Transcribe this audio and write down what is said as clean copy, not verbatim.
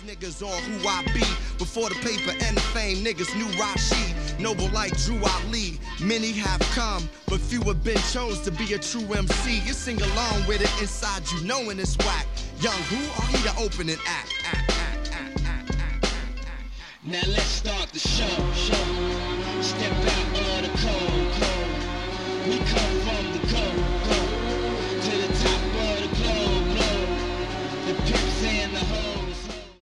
niggas on who I be. Before the paper and the fame, niggas knew Rashid. Noble like Drew Ali. Many have come, but few have been chose to be a true MC. You sing along with it inside, you knowing it's whack. Young who are he the opening act? Now let's start the show. Step out of the cold. We come